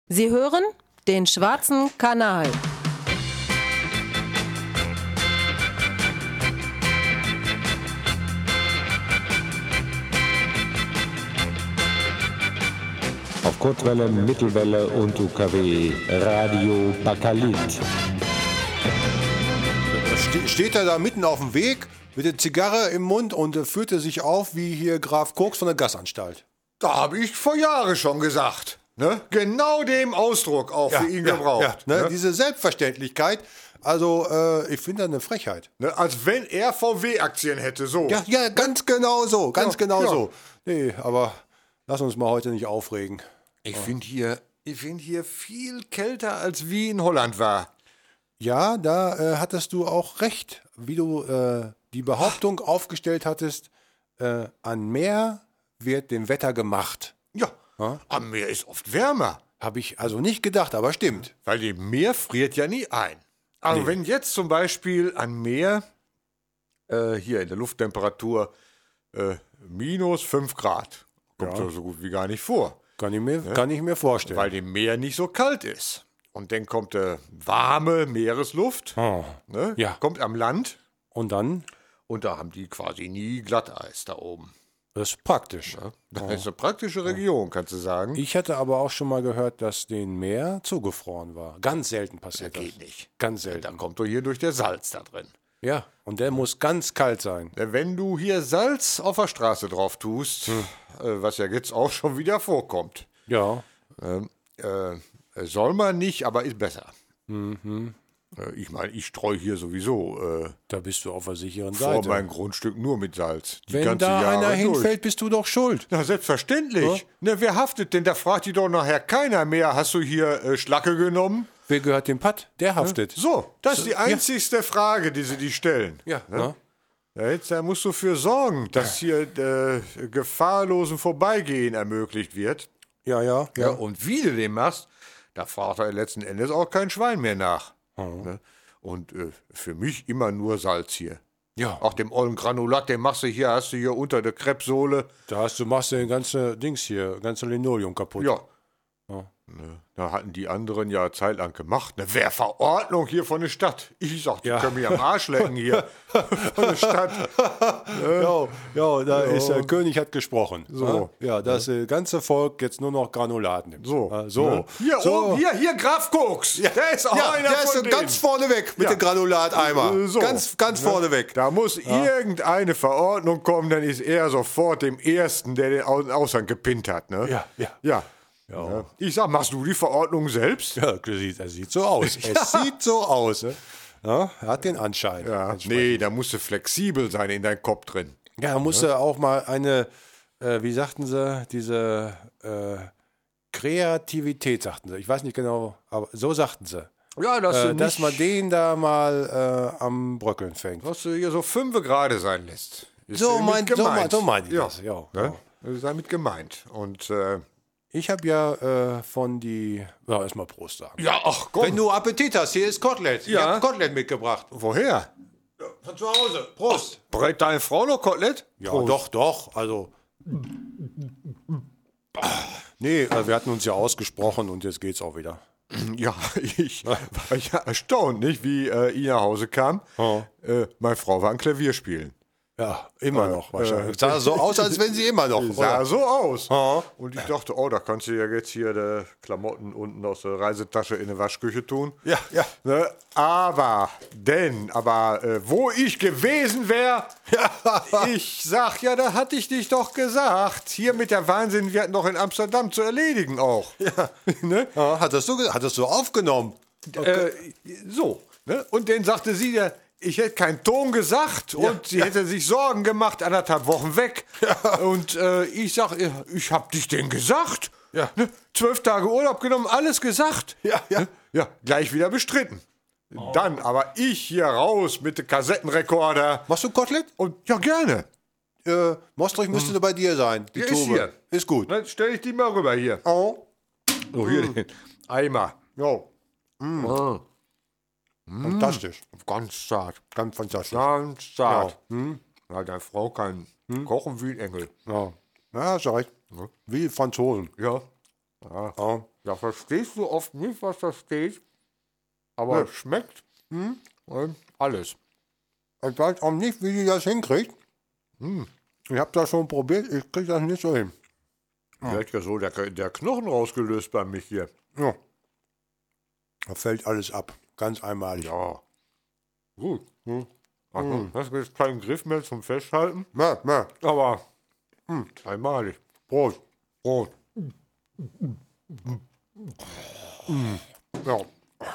Sie hören den Schwarzen Kanal. Auf Kurzwelle, Mittelwelle und UKW, Radio Bakalit. Steht er da mitten auf dem Weg mit der Zigarre im Mund und führte sich auf wie hier Graf Koks von der Gasanstalt. Da habe ich vor Jahren schon gesagt. Ne? Genau dem Ausdruck auch für ihn gebraucht. Ne? Diese Selbstverständlichkeit, also ich finde das eine Frechheit. Ne? Als wenn er VW-Aktien hätte, so. Ja, ganz genau so, so. Nee, aber lass uns mal heute nicht aufregen. Ich finde hier viel kälter, als wie in Holland war. Ja, da hattest du auch recht, wie du die Behauptung aufgestellt hattest, an Meer wird dem Wetter gemacht. Ja, am Meer ist oft wärmer. Habe ich also nicht gedacht, aber stimmt. Weil dem Meer friert ja nie ein. Also wenn jetzt zum Beispiel an Meer, hier in der Lufttemperatur, minus 5 Grad, kommt so gut wie gar nicht vor. Kann ich mir vorstellen. Weil dem Meer nicht so kalt ist. Und dann kommt warme Meeresluft, kommt am Land. Und dann? Und da haben die quasi nie Glatteis da oben. Das ist praktisch. Ja, das ist eine praktische Region, kannst du sagen. Ich hatte aber auch schon mal gehört, dass den Meer zugefroren war. Ganz selten passiert das. Geht nicht. Ganz selten. Dann kommt doch hier durch der Salz da drin. Ja, und der muss ganz kalt sein. Wenn du hier Salz auf der Straße drauf tust, was ja jetzt auch schon wieder vorkommt. Ja. Soll man nicht, aber ist besser. Ich meine, ich streue hier sowieso da bist du auf der sicheren vor Seite. mein Grundstück nur mit Salz. Wenn da einer hinfällt, bist du doch schuld. Na, selbstverständlich. Ja? Ne, wer haftet denn? Da fragt die doch nachher keiner mehr. Hast du hier Schlacke genommen? Wer gehört dem Patt? Der haftet. So, das ist die einzigste Frage, die sie die stellen. Ja. Ja, jetzt musst du für sorgen, dass hier gefahrlosen Vorbeigehen ermöglicht wird. Ja. Und wie du den machst, da fragt er letzten Endes auch kein Schwein mehr nach. Ne? Und für mich immer nur Salz hier. Ja. Auch dem ollen Granulat, den hast du hier unter der Kreppsohle. Machst du den ganze Dings hier, ganze Linoleum kaputt. Ja. Ne, da hatten die anderen ja zeitlang gemacht. Eine Wehrverordnung hier von der Stadt. Ich sag, die können mich am Arsch lecken hier von der Stadt. Da ist der König hat gesprochen. So. Ja, das ganze Volk jetzt nur noch Granulat nimmt. So. Ne? Hier, so. Hier Graf Koks. Der ist auch einer der von ist ganz vorne weg mit dem Granulateimer. Ganz vorne weg. Da muss irgendeine Verordnung kommen, dann ist er sofort dem Ersten, der den Aushang gepinnt hat. Ne? Ja. Ich sag, machst du die Verordnung selbst? Ja, das sieht so aus. Es sieht so aus. Ne? Ja, hat den Anschein. Ja. Nee, da musst du flexibel sein in deinem Kopf drin. Ja, da musst du auch mal eine, wie sagten sie, diese Kreativität, sagten sie. Ich weiß nicht genau, aber so sagten sie. Ja, dass man den da mal am Bröckeln fängt. Dass du hier so 5 Grade sein lässt. So meint ich das. Ja. Ne? Das ist damit gemeint. Und ich habe ja erstmal Prost sagen. ja, ach komm. Wenn du Appetit hast, hier ist Kotelett. Ja. Ich hab Kotelett mitgebracht. Woher? Von zu Hause. Prost. Brät deine Frau noch Kotelett? Ja, doch. Also. Nee, wir hatten uns ja ausgesprochen und jetzt geht's auch wieder. Ja, ich war ja erstaunt, nicht, wie ich nach Hause kam. Meine Frau war am Klavier spielen. Ja, immer noch wahrscheinlich. Sah so aus, als wenn sie immer noch. Sah so aus. Und ich dachte, da kannst du ja jetzt hier die Klamotten unten aus der Reisetasche in die Waschküche tun. Ja. Ne? Aber wo ich gewesen wäre, ich sag ja, da hatte ich dich doch gesagt. Hier mit der Wahnsinn, wir hatten doch in Amsterdam zu erledigen auch. Ja. Ne? Hattest du aufgenommen? So. Ne? Und dann sagte sie ja, ich hätte keinen Ton gesagt und sie hätte sich Sorgen gemacht, 1,5 Wochen weg. Ja. Und ich sag, ich hab dich denn gesagt? Ja. Ne? 12 Tage Urlaub genommen, alles gesagt. Ja. Ja, gleich wieder bestritten. Dann aber ich hier raus mit dem Kassettenrekorder. Machst du Kotelett? Und ja, gerne. Maastricht müsste bei dir sein. Die Ist Tube. hier. Ist gut. Dann stell ich die mal rüber hier. Oh. So, hier den Eimer. Jo. Fantastisch. Ganz zart. Ganz fantastisch. Ganz zart. Ja. Ja, deine Frau kann kochen wie ein Engel. Ja, hast du recht. Wie Franzosen. Ja. Ja. Da verstehst du oft nicht, was da steht. Aber es schmeckt alles. Ich weiß auch nicht, wie die das hinkriegt. Ich habe das schon probiert, ich kriege das nicht so hin. Vielleicht ja so der Knochen rausgelöst bei mich hier. Ja. Da fällt alles ab. Ganz einmalig. Ja. Gut. Ach, hast du jetzt keinen Griff mehr zum Festhalten? Ja. Aber einmalig. Prost. Brot. Ja.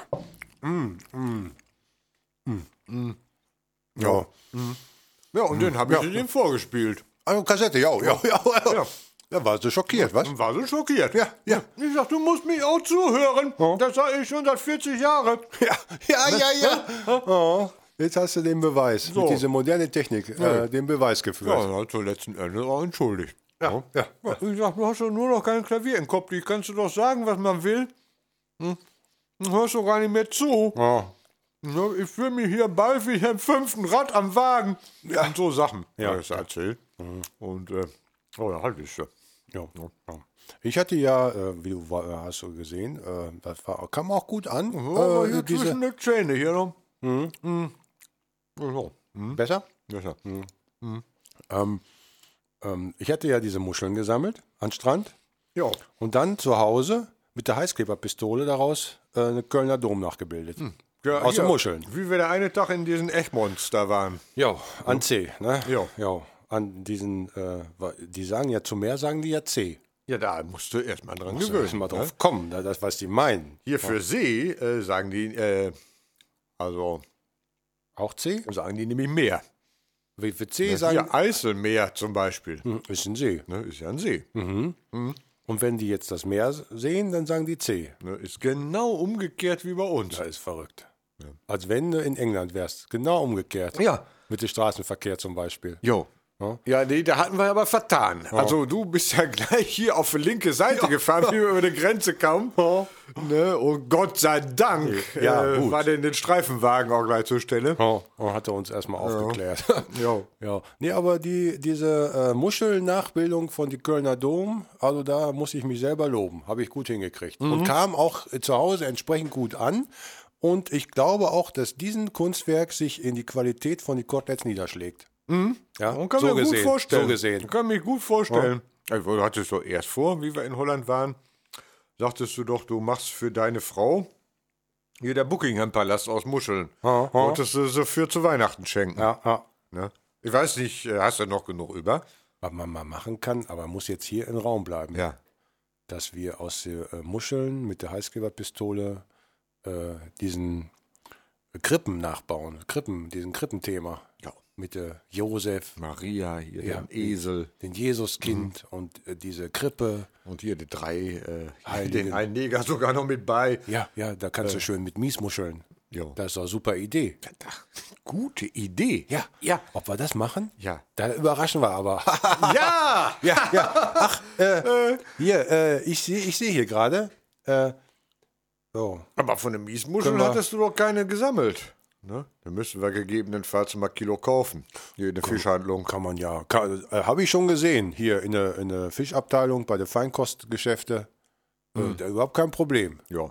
Ja. Ja, und den habe ich dir dem vorgespielt. Also Kassette, ja. Da warst du schockiert, was? Und war so schockiert. Ja. Ich sag, du musst mich auch zuhören. Das sage ich schon seit 40 Jahren. Ja. Oh, jetzt hast du den Beweis. So. Mit dieser modernen Technik den Beweis geführt. Ja, hat zur letzten Ende auch entschuldigt. Ja. Ich sag, du hast doch nur noch kein Klavier im Kopf. Die kannst du doch sagen, was man will. Du hörst doch gar nicht mehr zu. Ja. Ich fühle mich hier bald wie im 5. Rad am Wagen. Ja. Und so Sachen. Ja. Hat er erzählt. Und, halt ist ja. Ja. Ich hatte ja, wie du hast du gesehen, das kam auch gut an. Aber hier zwischen den Zähne hier noch. So. Besser? Besser. Ich hatte ja diese Muscheln gesammelt an Strand Ja. und dann zu Hause mit der Heißkleberpistole daraus eine Kölner Dom nachgebildet. Ja, Aus den hier, Muscheln. Wie wir der eine Tag in diesen Egmonts da waren. Ja, an C, ne? Ja. An diesen, die sagen ja zu mehr, sagen die ja C. Ja, da musst du erstmal dran Müssen gewöhnen. mal drauf kommen, das was die meinen. Hier für See sagen die, also Auch C? sagen die nämlich mehr. Wie für C sagen, Hier Eiselmeer zum Beispiel. ist ein See. Ne, ist ja ein See. Und wenn die jetzt das Meer sehen, dann sagen die C. Ne, ist genau umgekehrt wie bei uns. Das ist verrückt. Als wenn du in England wärst. Genau umgekehrt. Ja. Mit dem Straßenverkehr zum Beispiel. Jo. Ja, nee, da hatten wir aber vertan. Also du bist ja gleich hier auf die linke Seite gefahren, wie wir über die Grenze kamen. Ne? Und Gott sei Dank gut. war denn den Streifenwagen auch gleich zur Stelle. Hat er uns erstmal aufgeklärt. Ja. Nee, aber diese Muschelnachbildung von die Kölner Dom, also da muss ich mich selber loben. Habe ich gut hingekriegt. Und kam auch zu Hause entsprechend gut an. Und ich glaube auch, dass diesen Kunstwerk sich in die Qualität von die Koteletts niederschlägt. Ja, Und kann so mir gut gesehen, vorstellen. so gesehen. Kann mich gut vorstellen. Du hattest doch erst vor, wie wir in Holland waren, sagtest du doch, du machst für deine Frau hier der Buckingham-Palast aus Muscheln. Wolltest du sie für zu Weihnachten schenken. Ja. Ne? Ich weiß nicht, hast du noch genug über? Was man mal machen kann, aber muss jetzt hier im Raum bleiben. Ja. Dass wir aus den Muscheln mit der Heißkleberpistole diesen Krippen nachbauen. Diesen Krippenthema. Ja. Mit der Josef, Maria, hier Ja. den Esel den Jesuskind und diese Krippe. und hier die drei, Heiligen. den einen Neger sogar noch mit bei. Ja, da kannst du schön mit Miesmuscheln. Jo. Das ist doch eine super Idee. Gute Idee. Ja. Ob wir das machen? Ja. Da überraschen wir aber. Ja! Ach, hier, ich sehe hier gerade. So. Aber von den Miesmuscheln Können wir- hattest du doch keine gesammelt. Ne? Dann müssen wir gegebenenfalls mal Kilo kaufen. Hier in der Fischhandlung. Kann man ja. Habe ich schon gesehen. Hier in der Fischabteilung bei den Feinkostgeschäfte. Da überhaupt kein Problem. Ja.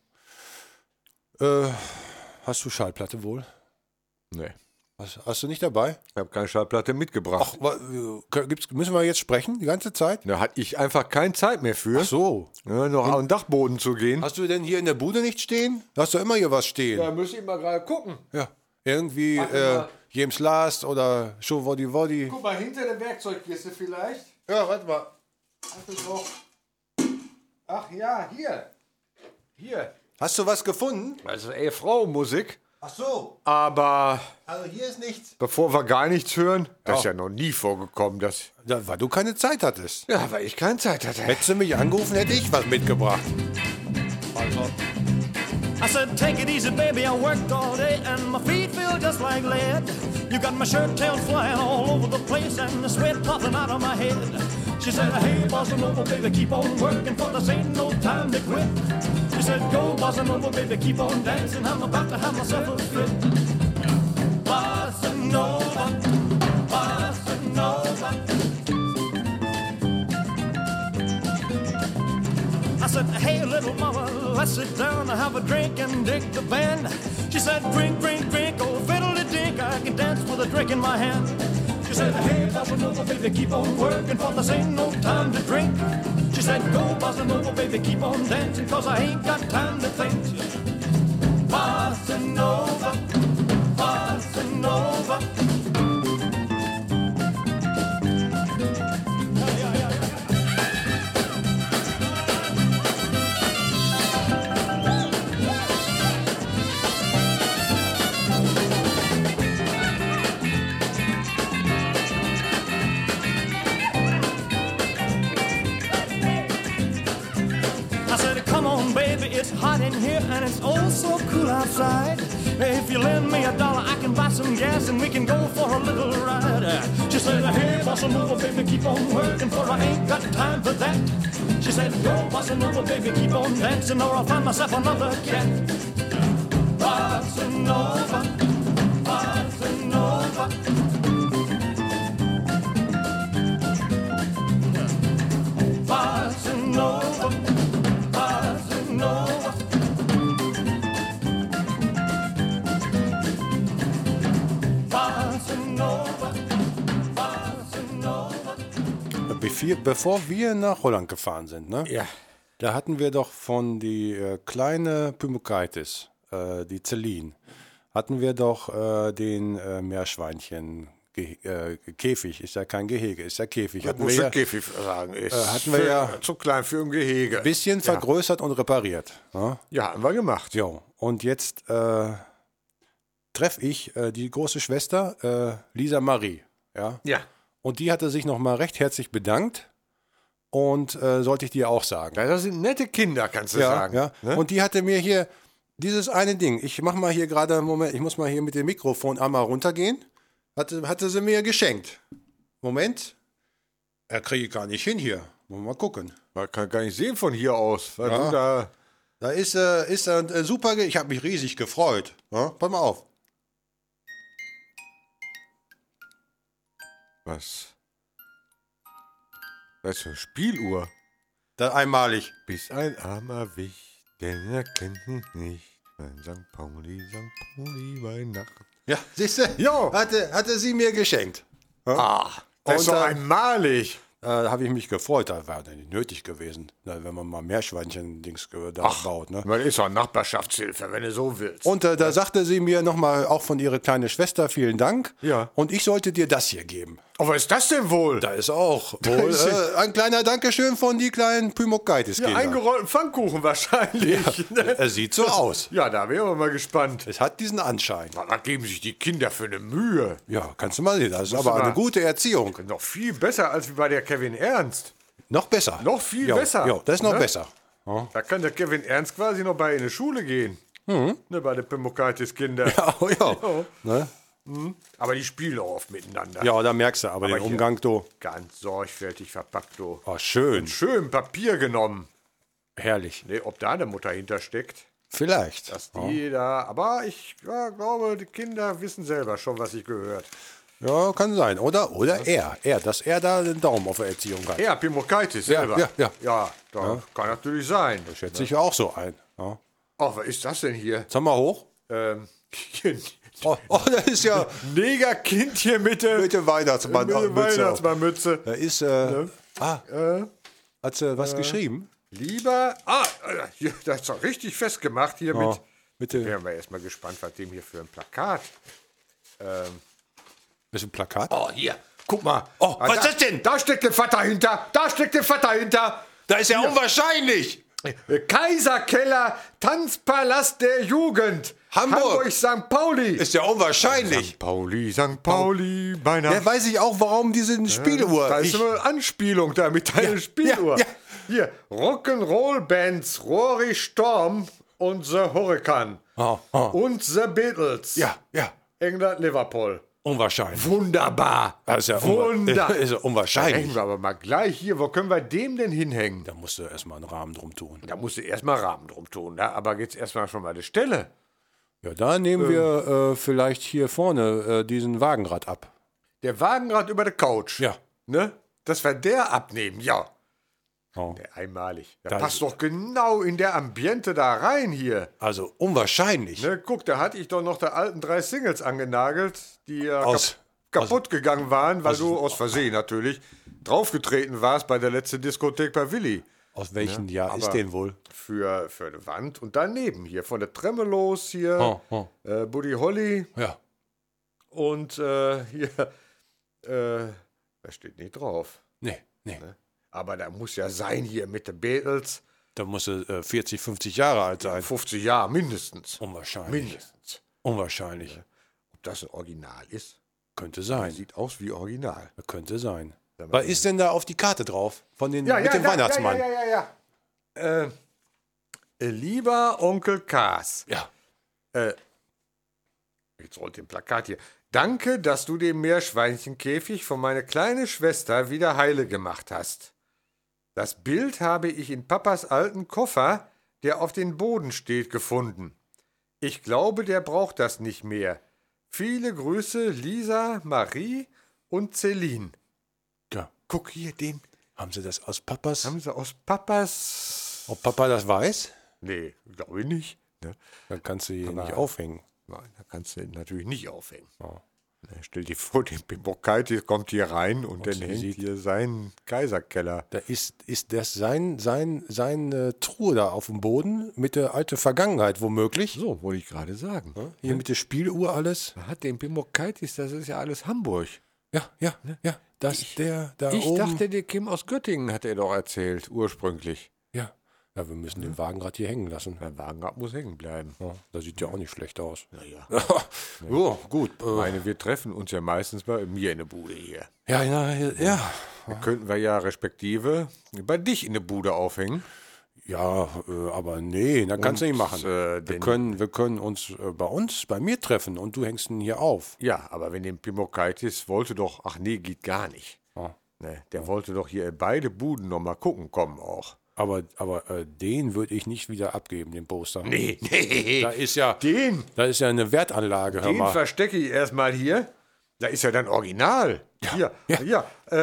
Hast du Schallplatte wohl? Nee. Hast du nicht dabei? Ich habe keine Schallplatte mitgebracht. Müssen wir jetzt sprechen, die ganze Zeit? Da hatte ich einfach keine Zeit mehr für. Ach so. Noch auf den Dachboden zu gehen. Hast du denn hier in der Bude nicht stehen? Hast du immer hier was stehen? Da müsste ich mal gerade gucken. Ja. Irgendwie mal. James Last oder Show Woddy Woddy. Guck mal, hinter der Werkzeugkiste vielleicht. Ja, warte mal. Ach ja, hier. Hier. Hast du was gefunden? Das ist Frau-Musik. Ach so. Aber Also hier ist nichts. bevor wir gar nichts hören, das ist ja noch nie vorgekommen, dass. Ja, weil du keine Zeit hattest. Ja, weil ich keine Zeit hatte. Hättest du mich angerufen, hätte ich was mitgebracht. I said, take it easy, baby. I worked all day and my feet feel just like lead. You got my shirt tails flying all over the place and the sweat popping out of my head. She said, hey, bossa nova, baby, keep on working, for this ain't no time to quit. She said, go, bossa nova, baby, keep on dancing. I'm about to have myself a fit. Bossa nova, bossa nova. I said, hey, little mama, let's sit down and have a drink and dig the band. She said, drink, drink, drink, oh, fiddle-de-dink, I can dance with a drink in my hand. She said, hey, bossa nova, baby, keep on working, for this ain't no time to drink. She said, go, bossa nova, baby, keep on dancing, cause I ain't got time to think. Bossa nova, bossa nova. It's hot in here and it's oh so cool outside. If you lend me $1, I can buy some gas and we can go for a little ride. She said, hey, bossa nova, baby, keep on working, for I ain't got time for that. She said, go, bossa nova, baby, keep on dancing, or I'll find myself another cat. Bossa nova, bossa nova. Bossa nova. Bevor wir nach Holland gefahren sind, ne? Ja. Da hatten wir doch von die kleine Pymokaitis, die Celine, hatten wir doch den Meerschweinchen Käfig, ist ja kein Gehege, ist ja Käfig. Das muss ja Käfig sagen. Ist hatten wir ja zu klein für ein Gehege. Bisschen vergrößert und repariert. Ne? Ja, haben wir gemacht. Jo. Und jetzt treffe ich die große Schwester, Lisa Marie. Ja. Ja. Und die hatte sich nochmal recht herzlich bedankt und sollte ich dir auch sagen. Ja, das sind nette Kinder, kannst du sagen. Ja. Ne? Und die hatte mir hier dieses eine Ding, ich mach mal hier gerade einen Moment, ich muss mal hier mit dem Mikrofon einmal runtergehen, hatte sie mir geschenkt. Moment, kriege ich gar nicht hin hier, wollen wir mal gucken. Man kann gar nicht sehen von hier aus, weil Ja. du Da ist super, ich habe mich riesig gefreut. Ja? Pass mal auf. Was? Das ist eine Spieluhr. Da einmalig. Bis ein armer Wicht, denn er kennt mich nicht. Mein St. Pauli bei Nacht. Ja, siehst du? Jo. Hatte sie mir geschenkt. Ah, das ist Und, doch einmalig. Da habe ich mich gefreut, da wäre nicht nötig gewesen, wenn man mal Meerschweinchen-Dings da baut. Ne? Das ist doch Nachbarschaftshilfe, wenn du so willst. Und da sagte sie mir nochmal auch von ihrer kleinen Schwester vielen Dank. Ja. Und ich sollte dir das hier geben. Aber was ist das denn wohl? Da ist auch wohl ein kleiner Dankeschön von die kleinen Pymokaitis-Kinder. Ja, eingerollten Pfannkuchen wahrscheinlich. Er sieht so aus. Ja, da wären wir mal gespannt. Es hat diesen Anschein. Da geben sich die Kinder für eine Mühe. Ja, kannst du mal sehen. Das ist Musst aber du eine mal- gute Erziehung. Noch viel besser als wie bei der Kevin Ernst. Noch besser. Noch viel Ja, besser. Ja, das ist noch Ne? besser. Ja. Da kann der Kevin Ernst quasi noch bei in die Schule gehen. Ne, bei den Pymokaitis-Kindern. Ja. Ne? Aber die spielen auch oft miteinander. Ja, da merkst du aber den hier- Umgang, du. Ganz sorgfältig verpackt, du. Oh, schön. Schön Papier genommen. Herrlich. Ne, ob da eine Mutter hintersteckt, Vielleicht. dass die da. Aber ich glaube, die Kinder wissen selber schon, was ich gehört. Ja, kann sein. Oder dass er da den Daumen auf der Erziehung hat. Ja, Pymokaitis selber. ja. Ja, kann natürlich sein. Schätze ich auch so ein. Ja. Oh, was ist das denn hier? Jetzt haben wir hoch. Hier Oh, das ist ja Negerkind hier mit der mit der Weihnachtsmannmütze. Weihnachtsmannmütze. Da ist, hat sie was geschrieben? Lieber. Hier, das ist doch richtig festgemacht hier Ja, mit. bitte. Wären wir erstmal gespannt, was dem hier für ein Plakat. Ist ein Plakat? Oh, hier. Guck mal. Oh, was ist das denn? Da steckt der Vater hinter. Da steckt der Vater hinter. Da ist ja unwahrscheinlich. Kaiserkeller, Tanzpalast der Jugend. Hamburg. St. Pauli. Ist ja unwahrscheinlich. St. Pauli, beinahe. Ja, weiß ich auch, warum diese Spieluhr. Da ist eine Anspielung da mit deiner Spieluhr. ja. Hier, Rock'n'Roll-Bands, Rory Storm und The Hurricane. Und The Beatles. Ja. England, Liverpool. Unwahrscheinlich. Wunderbar. Das ist ja ist ja unwahrscheinlich. Hängen wir aber mal gleich hier. Wo können wir dem denn hinhängen? Da musst du erstmal einen Rahmen drum tun. Da musst du erstmal Rahmen drum tun. Ne? Aber jetzt erstmal schon mal eine Stelle. Ja, da nehmen wir vielleicht hier vorne diesen Wagenrad ab. Der Wagenrad über der Couch. Ja. Ne? Dass wir der abnehmen, ja. Oh. Der einmalig. Der Das passt ist- doch genau in der Ambiente da rein hier. Also unwahrscheinlich. Ne, guck, da hatte ich doch noch der alten 3 Singles angenagelt, die ja Aus- kaputt gegangen waren, weil du aus Versehen natürlich draufgetreten warst bei der letzten Diskothek bei Willi. Aus welchem Jahr ist aber- den wohl? Für eine Wand und daneben hier von der Tremelos hier, Buddy Holly Ja. und hier, da steht nicht drauf. Nee. Aber da muss ja sein hier mit den Beatles, Da muss er 40, 50 Jahre alt sein. 50 Jahre mindestens. Unwahrscheinlich. Mindestens. Unwahrscheinlich. Ob das ein Original ist? Könnte sein. Sieht aus wie Original. Könnte sein. Was ist denn da auf die Karte drauf? Mit dem da, Weihnachtsmann. Ja. Lieber Onkel Kaas. Ja. Jetzt rollt den Plakat hier. Danke, dass du den Meerschweinchenkäfig von meiner kleinen Schwester wieder heile gemacht hast. Das Bild habe ich in Papas alten Koffer, der auf dem Boden steht, gefunden. Ich glaube, der braucht das nicht mehr. Viele Grüße, Lisa, Marie und Celine. Ja. Guck hier, den Haben sie das aus Papas? haben sie aus Papas... Ob Papa das weiß? Nee, glaube ich nicht. Ne? Dann kannst du ihn Aber- nicht aufhängen. Nein, da kannst du ihn natürlich nicht aufhängen. Stell dir vor, der Pimbokaitis kommt hier rein und dann sie hängt sieht- hier sein Kaiserkeller. Da ist das seine Truhe da auf dem Boden mit der alten Vergangenheit womöglich. So, wollte ich gerade sagen. Hier mit der Spieluhr alles. Da hat den Pimbokaitis, das ist ja alles Hamburg. Ja. Das der da Ich oben. dachte, der Kim aus Göttingen hat er doch erzählt, ursprünglich. Ja, wir müssen den Wagen gerade hier hängen lassen. Der Wagenrad muss hängen bleiben. Ja, das sieht ja auch nicht schlecht aus. Naja. Ja, gut. Ich meine, wir treffen uns ja meistens bei mir in der Bude hier. Ja. Da könnten wir ja respektive bei dich in der Bude aufhängen. Ja, aber nee, dann kannst du nicht machen. Wir können uns bei mir treffen und du hängst ihn hier auf. Ja, aber wenn den Pimbokaitis wollte doch, ach nee, geht gar nicht. Ne, der wollte doch hier in beide Buden noch mal gucken kommen auch. Aber den würde ich nicht wieder abgeben, den Poster. Nee. Da ist ja eine Wertanlage, hör Den mal. verstecke ich erstmal hier. Da ist ja dann Original. Hier.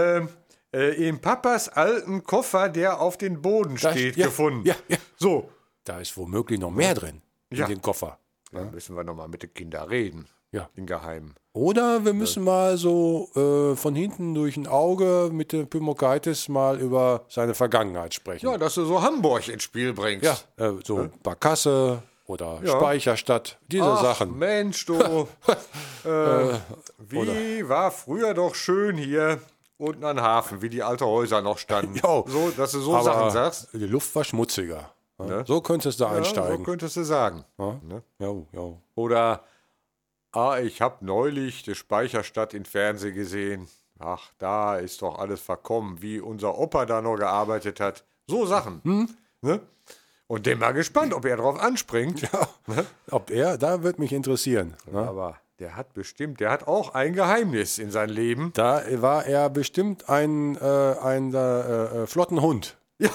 In Papas alten Koffer, der auf den Boden steht, gefunden. Ja. So. Da ist womöglich noch mehr drin in Ja. den Koffer. Dann müssen wir noch mal mit den Kindern reden. Ja. In Geheimen. Oder wir müssen mal so von hinten durch ein Auge mit dem Pymokaitis mal über seine Vergangenheit sprechen. Ja, dass du so Hamburg ins Spiel bringst. Ja, so Barkasse oder Speicherstadt, diese Sachen. Mensch, du. Wie war früher doch schön hier unten an Hafen, wie die alten Häuser noch standen. Jo. So, dass du so Sachen sagst. Die Luft war schmutziger. Ja. So könntest du Ja, so einsteigen. könntest du sagen. Ja. Ne? Ja. Oder, ich habe neulich die Speicherstadt im Fernsehen gesehen. Ach, da ist doch alles verkommen, wie unser Opa da noch gearbeitet hat. So Sachen. Ne? Und den mal gespannt, ob er drauf anspringt. Da wird mich interessieren. Ne? Aber der hat auch ein Geheimnis in seinem Leben. Da war er bestimmt ein flotten Hund. Ja.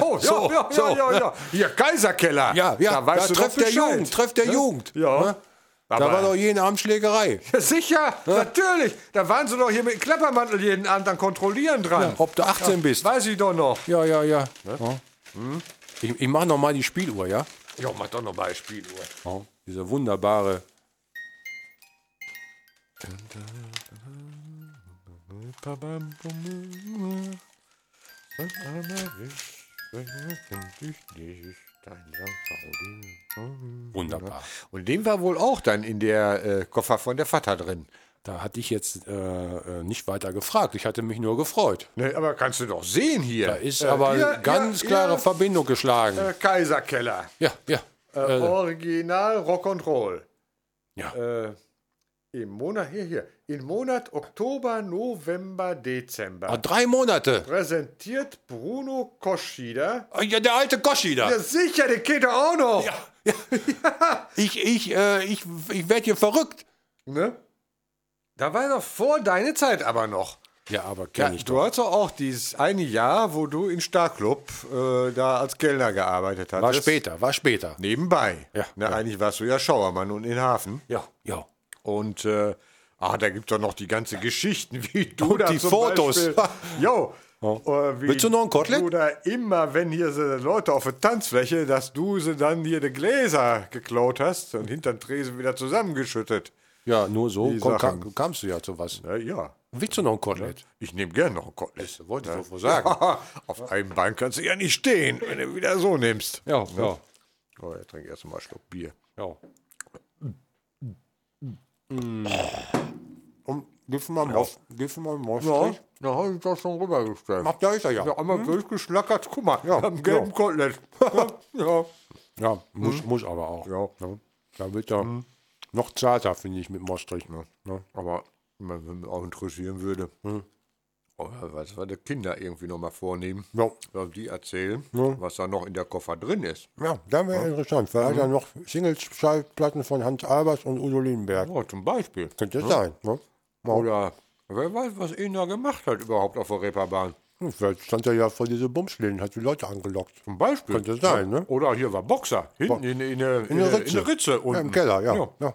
Hier, Kaiserkeller. Da weißt du trifft doch der Bescheid. Trifft der Jugend. Ja. Ne? Da war doch jeden Abend Schlägerei. Ja, sicher, natürlich. Da waren sie doch hier mit dem Klappermantel jeden Abend dann kontrollieren dran. Ja, ob du 18 bist. Weiß ich doch noch. Ja. Ja. Ich mach noch mal die Spieluhr, ja? Ja, mach doch noch mal eine Spieluhr. Oh, diese wunderbare. Wunderbar. Und den war wohl auch dann in der Koffer von der Vater drin. Da hatte ich jetzt nicht weiter gefragt. Ich hatte mich nur gefreut. Ne, aber kannst du doch sehen hier. Da ist aber ganz klare Verbindung geschlagen. Kaiserkeller. Ja. Original Rock'n'Roll. Ja. Im Monat, hier. Im Monat Oktober, November, Dezember. 3 Monate. Präsentiert Bruno Koschida. Ja, der alte Koschi da. Ja, sicher, den kennt er auch noch. Ja. Ich werde hier verrückt. Ne? Da war doch vor deiner Zeit aber noch. Ja, aber kenn ich Du doch. hast doch auch dieses eine Jahr, wo du in Starclub da als Kellner gearbeitet hast. War später. Nebenbei. Ja, Ne, ja. Eigentlich warst du ja Schauermann und in Hafen. Ja. Und da gibt es doch noch die ganze Geschichten, wie du Und da die zum Fotos. Beispiel, jo, Willst du noch ein Kotelett? Oder immer, wenn hier so Leute auf der Tanzfläche, dass du sie dann hier die Gläser geklaut hast und hinter den Tresen wieder zusammengeschüttet. Ja, nur so Die Sachen. kamst du ja zu was. Ja. Willst du noch ein Kotelett? Ich nehme gerne noch ein Kotelett. Wollte ich doch wohl sagen. Auf einem Bein kannst du ja nicht stehen, wenn du wieder so nimmst. Ja. Oh, ich trinke erst mal einen Schluck Bier. Ja. Und gib mal einen Mostrich. da habe ich das schon rübergestellt. Ach, da ist er ja. Ja, einmal durchgeschlackert. Guck mal, Ja, am gelben Kotelett. Ja. Ja, muss aber auch. Ja. Da wird er noch zarter, finde ich, mit Mostrich. Aber wenn mich auch interessieren würde, was wir die Kinder irgendwie noch mal vornehmen, Ja. die erzählen, was da noch in der Koffer drin ist. Ja, da wäre interessant. Vielleicht hat er noch Singles-Schallplatten von Hans Albers und Udo Lindenberg. Ja, zum Beispiel. Könnte sein. Ne? Oder wer weiß, was ihn da gemacht hat überhaupt auf der Reeperbahn. Vielleicht stand er ja vor diese Bumsläden, hat die Leute angelockt. Zum Beispiel. Könnte sein, ne? Oder hier war Boxer, hinten in der Ritze unten. Ja, im Keller, ja. Ja.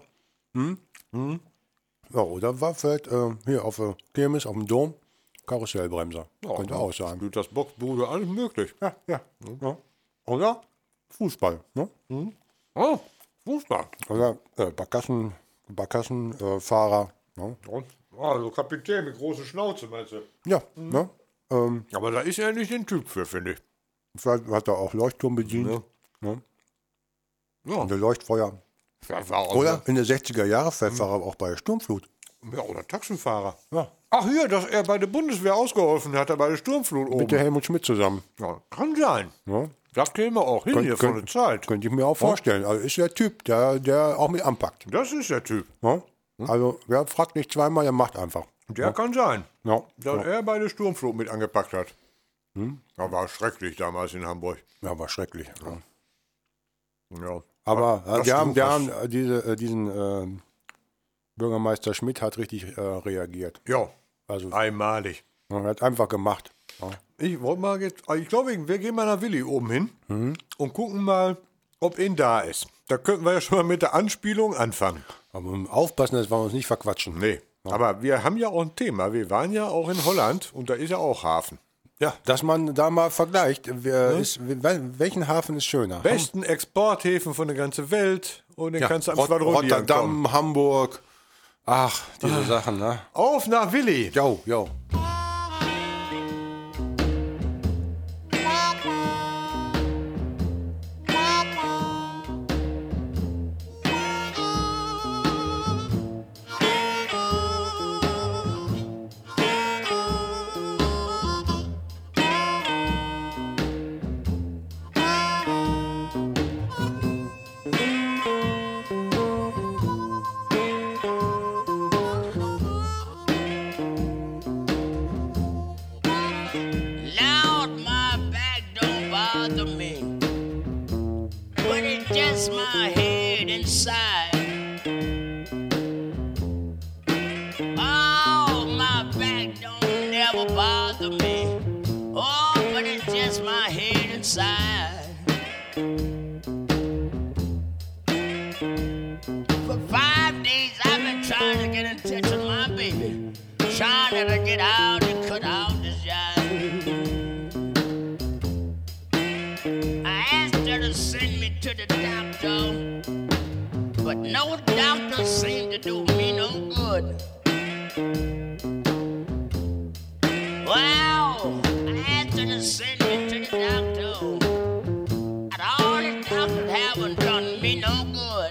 Ja, oder war vielleicht hier auf der Kirmes, auf dem Dom, Karussellbremser. Könnte auch sein. Spielt das Boxbude, alles möglich. Ja. Oder Fußball. Ne? Oh, Fußball. Oder Barkassenfahrer. Ne? Also Kapitän mit großer Schnauze, meinst du? Ja, ne? Aber da ist er nicht den Typ für, finde ich. Vielleicht hat er auch Leuchtturm bedient. Ne? Ja. Und der Leuchtfeuer. Vielleicht war er auch Oder in der 60er Jahre, vielleicht war er auch bei der Sturmflut. Ja, oder Taxifahrer. Ja. Ach hier, dass er bei der Bundeswehr ausgeholfen hat, bei der Sturmflut oben. Mit der Helmut Schmidt zusammen. Ja, kann sein. Ja. Da kämen wir auch hin hier von der Zeit. Könnte ich mir auch vorstellen. Also ist der Typ, der auch mit anpackt. Das ist der Typ. Ja? Also wer fragt nicht zweimal, der macht einfach. Der kann sein, Ja. dass er bei der Sturmflut mit angepackt hat. Das war schrecklich damals in Hamburg. Ja, war schrecklich. Ja. Ja. Aber Das die haben stimmt, diesen Bürgermeister Schmidt hat richtig reagiert. Ja, Also einmalig. er hat einfach gemacht. Ja. Ich wollte mal jetzt, ich glaube, wir gehen mal nach Willi oben hin und gucken mal, ob ihn da ist. Da könnten wir ja schon mal mit der Anspielung anfangen. Aber aufpassen, dass wir uns nicht verquatschen. Nee, aber wir haben ja auch ein Thema. Wir waren ja auch in Holland und da ist ja auch Hafen. Ja, dass man da mal vergleicht, welchen Hafen ist schöner? Besten Exporthäfen von der ganzen Welt und den kannst du am Schwadronieren kommen. Rotterdam, Hamburg. Ach, diese Sachen, ne? Auf nach Willi. Jo. Lord, my back don't bother me, but it's just my head inside. Oh, my back don't never bother me. Oh, but it's just my head inside. For 5 days I've been trying to get in touch with my baby, trying to get out and cut out this jive. I asked her to send me to the doctor, but no doctor seemed to do me no good. Well, I asked her to send me to the doctor, and all the doctors haven't done me no good.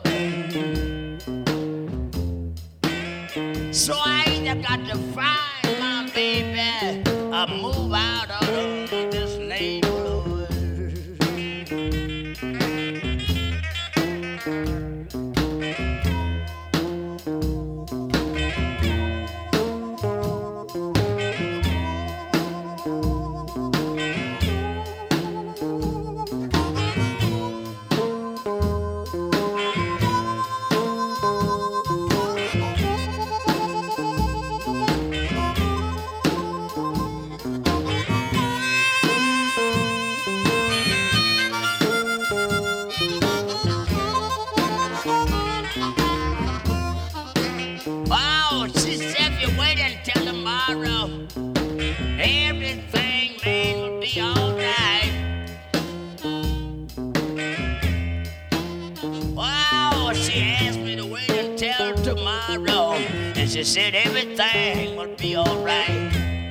So I either got to find my baby or move out of this neighborhood. Oh, she asked me to wait until tomorrow, and she said everything will be alright.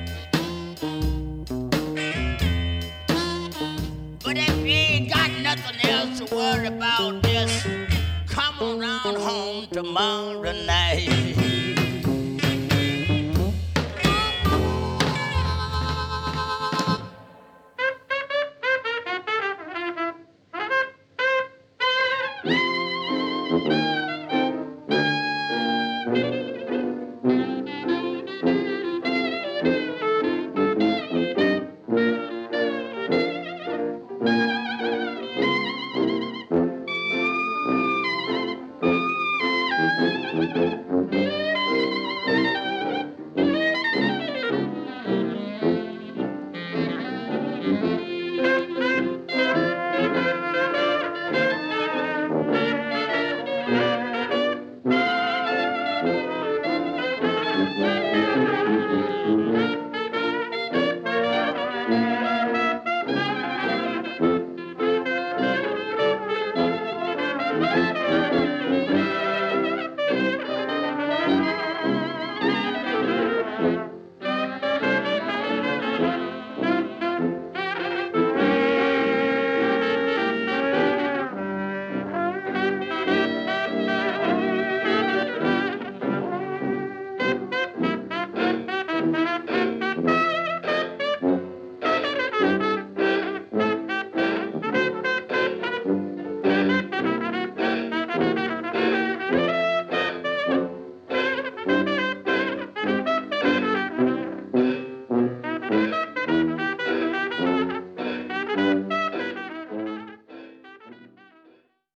But if you ain't got nothing else to worry about, just come around home tomorrow night.